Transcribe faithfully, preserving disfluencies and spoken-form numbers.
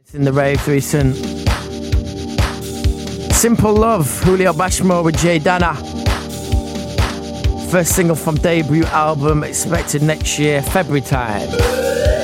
In the raves recent. Simple Love, Julio Bashmore with Jay Dana. First single from debut album expected next year, February time.